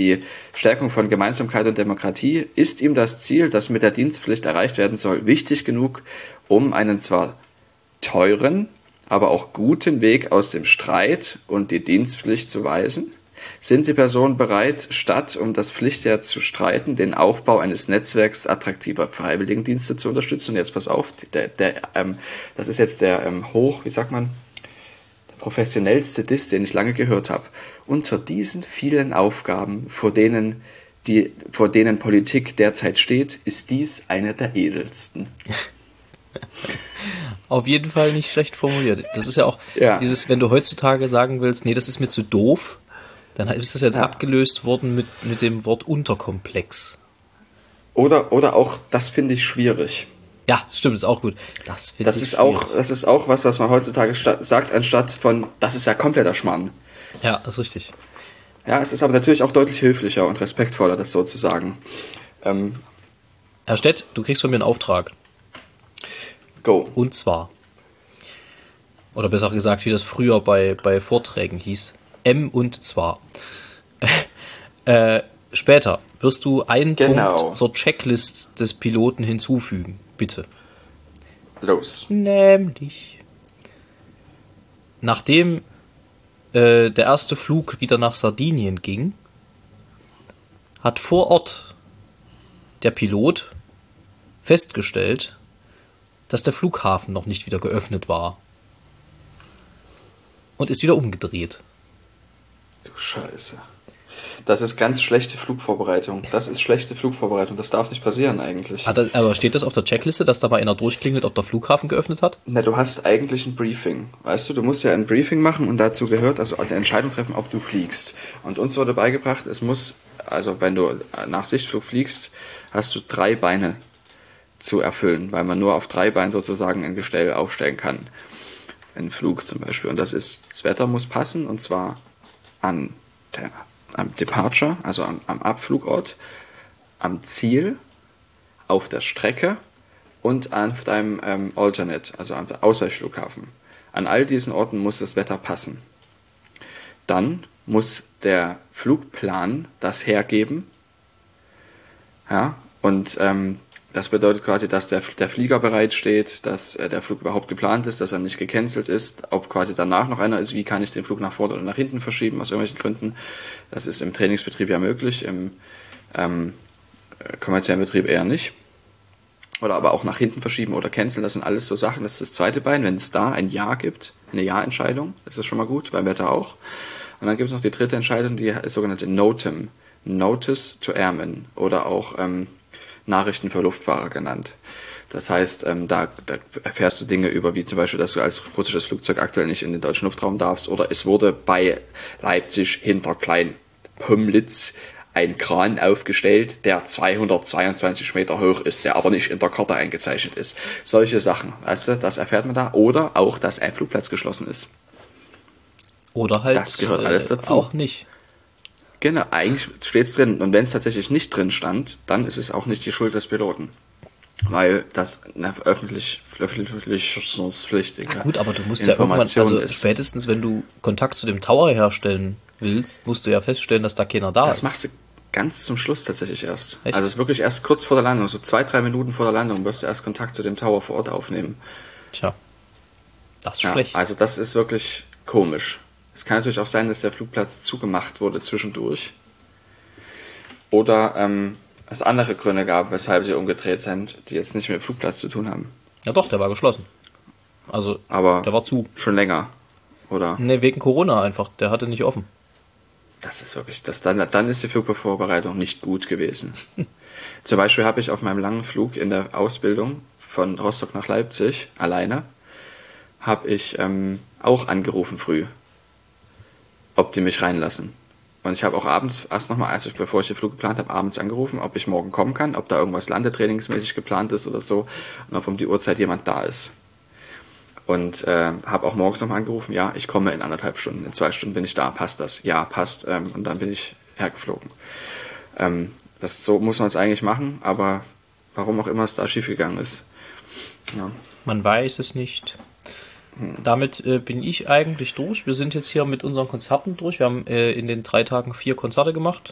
C: das Ziel, das mit der Dienstpflicht erreicht werden soll, wichtig genug, um einen zwar teuren, aber auch guten Weg aus dem Streit und die Dienstpflicht zu weisen? Sind die Personen bereit, statt um das Pflichtjahr zu streiten, den Aufbau eines Netzwerks attraktiver Freiwilligendienste zu unterstützen? Und jetzt pass auf, das ist jetzt der professionellste Diss, den ich lange gehört habe. Unter diesen vielen Aufgaben, vor denen Politik derzeit steht, ist dies eine der edelsten.
B: Auf jeden Fall nicht schlecht formuliert. Das ist ja auch dieses, wenn du heutzutage sagen willst, nee, das ist mir zu doof, dann ist das jetzt abgelöst worden mit dem Wort Unterkomplex.
C: Oder auch, das finde ich schwierig.
B: Ja, das stimmt, ist auch gut. Das ist
C: auch was man heutzutage sagt, anstatt von, das ist ja kompletter Schmarrn.
B: Ja, das ist richtig.
C: Ja, es ist aber natürlich auch deutlich höflicher und respektvoller, das so zu sagen.
B: Herr Stett, du kriegst von mir einen Auftrag.
C: Go.
B: Und zwar, oder besser gesagt, wie das früher bei Vorträgen hieß, und zwar. Später wirst du einen Punkt zur Checklist des Piloten hinzufügen, bitte.
C: Los.
B: Nämlich, nachdem der erste Flug wieder nach Sardinien ging, hat vor Ort der Pilot festgestellt, dass der Flughafen noch nicht wieder geöffnet war. Und ist wieder umgedreht.
C: Du Scheiße. Das ist ganz schlechte Flugvorbereitung. Das darf nicht passieren eigentlich.
B: Aber steht das auf der Checkliste, dass da mal einer durchklingelt, ob der Flughafen geöffnet hat?
C: Na, du hast eigentlich ein Briefing. Weißt du musst ja ein Briefing machen und dazu gehört, also eine Entscheidung treffen, ob du fliegst. Und uns wurde beigebracht, wenn du nach Sichtflug fliegst, hast du 3 Beine zu erfüllen, weil man nur auf 3 Beinen sozusagen ein Gestell aufstellen kann. Ein Flug zum Beispiel. Und das Wetter muss passen, und zwar am Departure, also am Abflugort, am Ziel, auf der Strecke und auf deinem Alternate, also am Ausweichflughafen. An all diesen Orten muss das Wetter passen. Dann muss der Flugplan das hergeben. Ja, und das bedeutet quasi, dass der Flieger bereitsteht, dass der Flug überhaupt geplant ist, dass er nicht gecancelt ist, ob quasi danach noch einer ist, wie kann ich den Flug nach vorne oder nach hinten verschieben, aus irgendwelchen Gründen. Das ist im Trainingsbetrieb ja möglich, im kommerziellen Betrieb eher nicht. Oder aber auch nach hinten verschieben oder canceln, das sind alles so Sachen. Das ist das zweite Bein, wenn es da ein Ja gibt, eine Ja-Entscheidung, ist das schon mal gut, beim Wetter auch. Und dann gibt es noch die dritte Entscheidung, die sogenannte NOTAM, Notice to Airmen, oder auch Nachrichten für Luftfahrer genannt. Das heißt, da erfährst du Dinge über, wie zum Beispiel, dass du als russisches Flugzeug aktuell nicht in den deutschen Luftraum darfst, oder es wurde bei Leipzig hinter Klein-Pomlitz ein Kran aufgestellt, der 222 Meter hoch ist, der aber nicht in der Karte eingezeichnet ist. Solche Sachen, weißt du, das erfährt man da. Oder auch, dass ein Flugplatz geschlossen ist.
B: Oder halt
C: Das gehört alles dazu.
B: auch nicht.
C: Genau, eigentlich steht es drin. Und wenn es tatsächlich nicht drin stand, dann ist es auch nicht die Schuld des Piloten. Weil das eine öffentlichkeitspflichtige
B: Gut, aber du musst ja irgendwann, also
C: ist.
B: spätestens wenn du Kontakt zu dem Tower herstellen willst, musst du ja feststellen, dass da keiner da
C: Das
B: ist.
C: machst du ganz zum Schluss tatsächlich erst.
B: Echt?
C: Also es ist wirklich erst kurz vor der Landung, so 2-3 Minuten vor der Landung wirst du erst Kontakt zu dem Tower vor Ort aufnehmen.
B: Tja, das ist
C: Ja,
B: schlecht.
C: also das ist wirklich komisch. Es kann natürlich auch sein, dass der Flugplatz zugemacht wurde zwischendurch. Oder es andere Gründe gab, weshalb sie umgedreht sind, die jetzt nicht mit dem Flugplatz zu tun haben.
B: Ja doch, der war geschlossen. Also,
C: Aber
B: der war zu.
C: schon länger, oder?
B: Ne, wegen Corona einfach. Der hatte nicht offen.
C: Das ist wirklich, dann ist die Flugvorbereitung nicht gut gewesen. Zum Beispiel habe ich auf meinem langen Flug in der Ausbildung von Rostock nach Leipzig alleine, habe ich auch angerufen früh, ob die mich reinlassen. Und ich habe auch abends erst nochmal, bevor ich den Flug geplant habe, abends angerufen, ob ich morgen kommen kann, ob da irgendwas landetrainingsmäßig geplant ist oder so und ob um die Uhrzeit jemand da ist. Und habe auch morgens nochmal angerufen, ja, ich komme in 1,5 Stunden, in 2 Stunden bin ich da, passt das? Ja, passt. Und dann bin ich hergeflogen. So muss man es eigentlich machen, aber warum auch immer es da schiefgegangen ist. Ja.
B: Man weiß es nicht. Damit bin ich eigentlich durch. Wir sind jetzt hier mit unseren Konzerten durch. Wir haben in den 3 Tagen 4 Konzerte gemacht.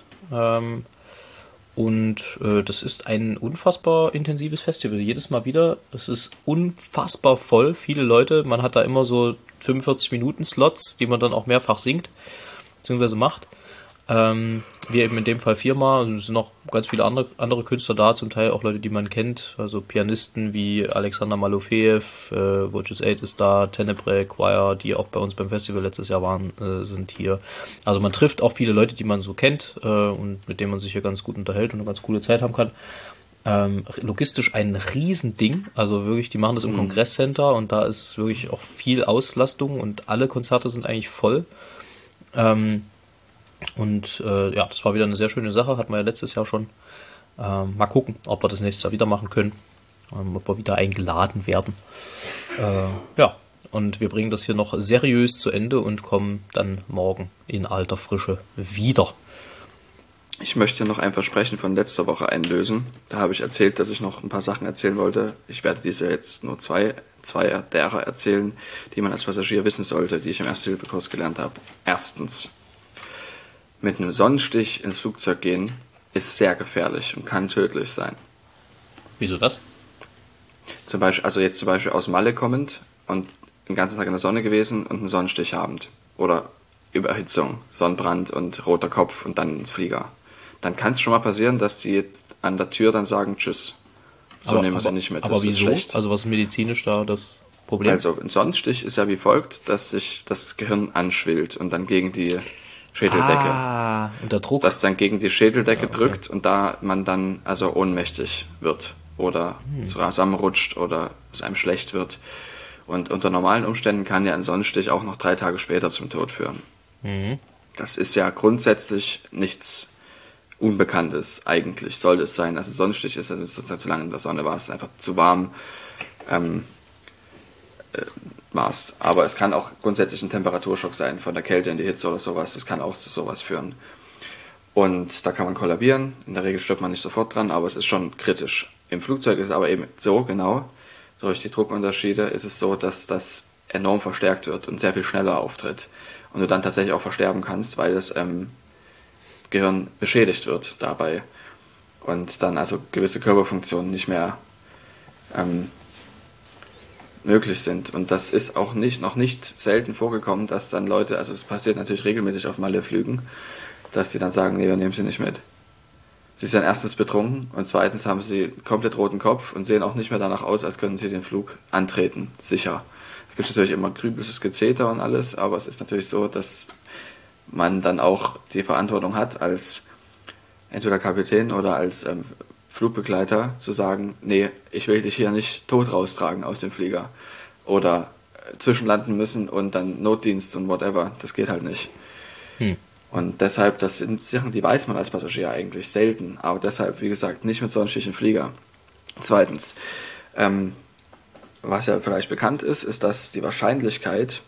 B: Und das ist ein unfassbar intensives Festival. Jedes Mal wieder. Es ist unfassbar voll. Viele Leute. Man hat da immer so 45-Minuten-Slots, die man dann auch mehrfach singt, beziehungsweise macht. Wir eben in dem Fall 4-mal. Und es sind noch ganz viele andere Künstler da, zum Teil auch Leute, die man kennt. Also Pianisten wie Alexander Malofeev, Voices 8 ist da, Tenebrae Choir, die auch bei uns beim Festival letztes Jahr waren, sind hier. Also man trifft auch viele Leute, die man so kennt und mit denen man sich hier ganz gut unterhält und eine ganz coole Zeit haben kann. Logistisch ein Riesending, also wirklich, die machen das im Kongresscenter und da ist wirklich auch viel Auslastung und alle Konzerte sind eigentlich voll. Und ja, das war wieder eine sehr schöne Sache, hatten wir ja letztes Jahr schon. Mal gucken, ob wir das nächstes Jahr wieder machen können, ob wir wieder eingeladen werden. Ja, und wir bringen das hier noch seriös zu Ende und kommen dann morgen in alter Frische wieder.
C: Ich möchte noch ein Versprechen von letzter Woche einlösen. Da habe ich erzählt, dass ich noch ein paar Sachen erzählen wollte. Ich werde diese jetzt nur zwei derer erzählen, die man als Passagier wissen sollte, die ich im Erste-Hilfe-Kurs gelernt habe. Erstens: Mit einem Sonnenstich ins Flugzeug gehen ist sehr gefährlich und kann tödlich sein.
B: Wieso das?
C: Zum Beispiel aus Malle kommend und den ganzen Tag in der Sonne gewesen und einen Sonnenstich habend. Oder Überhitzung, Sonnenbrand und roter Kopf und dann ins Flieger. Dann kann es schon mal passieren, dass die an der Tür dann sagen, tschüss. So nehmen wir sie nicht mit.
B: Aber
C: das
B: wieso?
C: ist schlecht.
B: Also was ist medizinisch da das Problem?
C: Also ein Sonnenstich ist ja wie folgt, dass sich das Gehirn anschwillt und dann gegen die Schädeldecke.
B: Und der Druck.
C: Das dann gegen die Schädeldecke drückt und da man dann also ohnmächtig wird oder zusammenrutscht oder es einem schlecht wird. Und unter normalen Umständen kann ja ein Sonnenstich auch noch 3 Tage später zum Tod führen. Das ist ja grundsätzlich nichts Unbekanntes eigentlich, sollte es sein. Also Sonnenstich ist also sozusagen zu lange in der Sonne war, es ist einfach zu warm. Warst. Aber es kann auch grundsätzlich ein Temperaturschock sein, von der Kälte in die Hitze oder sowas. Das kann auch zu sowas führen. Und da kann man kollabieren. In der Regel stirbt man nicht sofort dran, aber es ist schon kritisch. Im Flugzeug ist es aber eben so, genau, durch die Druckunterschiede ist es so, dass das enorm verstärkt wird und sehr viel schneller auftritt. Und du dann tatsächlich auch versterben kannst, weil das Gehirn beschädigt wird dabei. Und dann also gewisse Körperfunktionen nicht mehr möglich sind. Und das ist auch noch nicht selten vorgekommen, dass dann Leute, also es passiert natürlich regelmäßig auf Malle-Flügen, dass die dann sagen, nee, wir nehmen sie nicht mit. Sie sind erstens betrunken und zweitens haben sie komplett roten Kopf und sehen auch nicht mehr danach aus, als könnten sie den Flug antreten, sicher. Da gibt es natürlich immer grübeliges Gezeter und alles, aber es ist natürlich so, dass man dann auch die Verantwortung hat als entweder Kapitän oder als Flugbegleiter zu sagen, nee, ich will dich hier nicht tot raustragen aus dem Flieger oder zwischenlanden müssen und dann Notdienst und whatever. Das geht halt nicht. Und deshalb, das sind Sachen, die weiß man als Passagier eigentlich selten. Aber deshalb, wie gesagt, nicht mit so einem schlichten Flieger. Zweitens, was ja vielleicht bekannt ist, ist, dass die Wahrscheinlichkeit,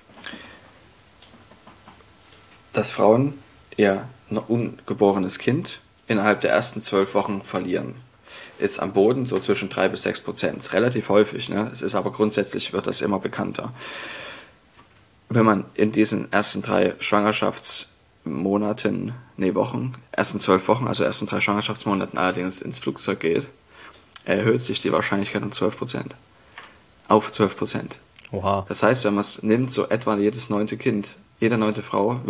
C: dass Frauen ihr noch ungeborenes Kind innerhalb der ersten 12 Wochen verlieren, ist am Boden so zwischen 3-6%. Relativ häufig, ne? Es ist aber grundsätzlich, wird das immer bekannter. Wenn man in diesen ersten 3 ersten 12 Wochen, also ersten 3 Schwangerschaftsmonaten allerdings ins Flugzeug geht, erhöht sich die Wahrscheinlichkeit um 12%. Auf 12%.
B: Oha.
C: Das heißt, wenn man es nimmt, so etwa jedes 9. Kind, jede 9. Frau,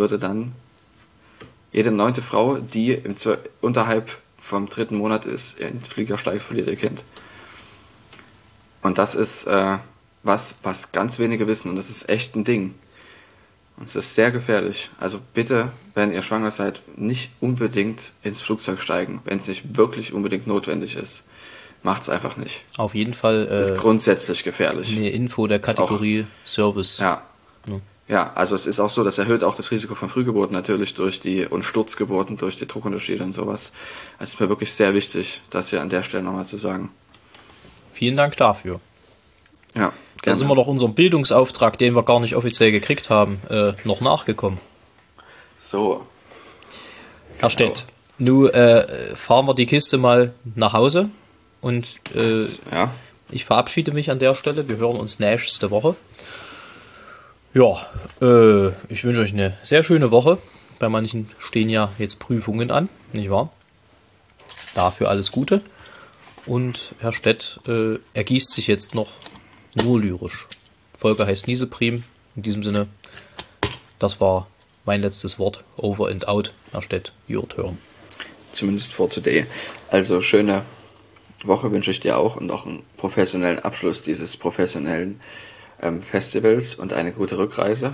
C: die unterhalb vom 3. Monat ist, in den Flieger steigt, verliert ihr Kind. Und das ist was ganz wenige wissen und das ist echt ein Ding. Und es ist sehr gefährlich. Also bitte, wenn ihr schwanger seid, nicht unbedingt ins Flugzeug steigen, wenn es nicht wirklich unbedingt notwendig ist. Macht es einfach nicht.
B: Auf jeden Fall.
C: Es ist grundsätzlich gefährlich.
B: Eine Info der Kategorie Service.
C: Ja. Ja, also es ist auch so, das erhöht auch das Risiko von Frühgeburten natürlich und Sturzgeburten durch die Druckunterschiede und sowas. Also es ist mir wirklich sehr wichtig, das hier an der Stelle nochmal zu sagen.
B: Vielen Dank dafür.
C: Ja,
B: Da sind wir doch unserem Bildungsauftrag, den wir gar nicht offiziell gekriegt haben, noch nachgekommen.
C: So.
B: Herr Stett, nun fahren wir die Kiste mal nach Hause und ich verabschiede mich an der Stelle. Wir hören uns nächste Woche. Ja, ich wünsche euch eine sehr schöne Woche. Bei manchen stehen ja jetzt Prüfungen an, nicht wahr? Dafür alles Gute. Und Herr Stett ergießt sich jetzt noch nur lyrisch. Folge heißt Nieseprim. In diesem Sinne, das war mein letztes Wort. Over and out. Herr Stett, your turn.
C: Zumindest for today. Also schöne Woche wünsche ich dir auch und auch einen professionellen Abschluss dieses professionellen Festivals und eine gute Rückreise.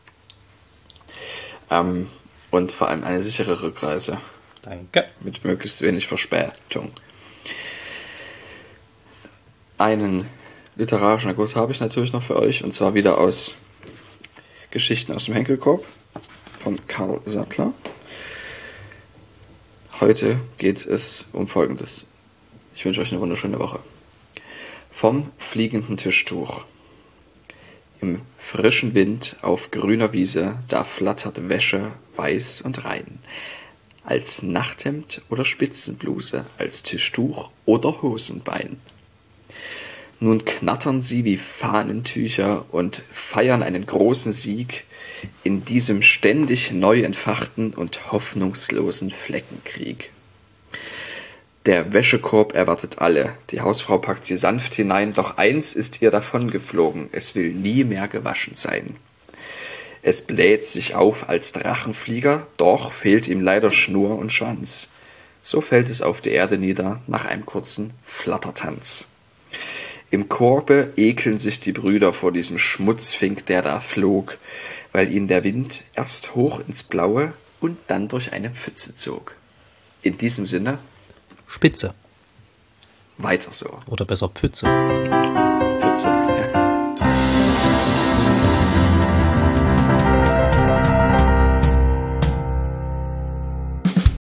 C: Und vor allem eine sichere Rückreise.
B: Danke.
C: Mit möglichst wenig Verspätung. Einen literarischen Erguss habe ich natürlich noch für euch, und zwar wieder aus Geschichten aus dem Henkelkorb von Karl Sattler. Heute geht es um Folgendes. Ich wünsche euch eine wunderschöne Woche. Vom fliegenden Tischtuch. Im frischen Wind auf grüner Wiese, da flattert Wäsche weiß und rein. Als Nachthemd oder Spitzenbluse, als Tischtuch oder Hosenbein. Nun knattern sie wie Fahnentücher und feiern einen großen Sieg in diesem ständig neu entfachten und hoffnungslosen Fleckenkrieg. Der Wäschekorb erwartet alle, die Hausfrau packt sie sanft hinein, doch eins ist ihr davongeflogen, es will nie mehr gewaschen sein. Es bläht sich auf als Drachenflieger, doch fehlt ihm leider Schnur und Schwanz. So fällt es auf die Erde nieder nach einem kurzen Flattertanz. Im Korbe ekeln sich die Brüder vor diesem Schmutzfink, der da flog, weil ihn der Wind erst hoch ins Blaue und dann durch eine Pfütze zog. In diesem Sinne,
B: Spitze.
C: weiter so.
B: Oder besser Pfütze.
C: Pfütze.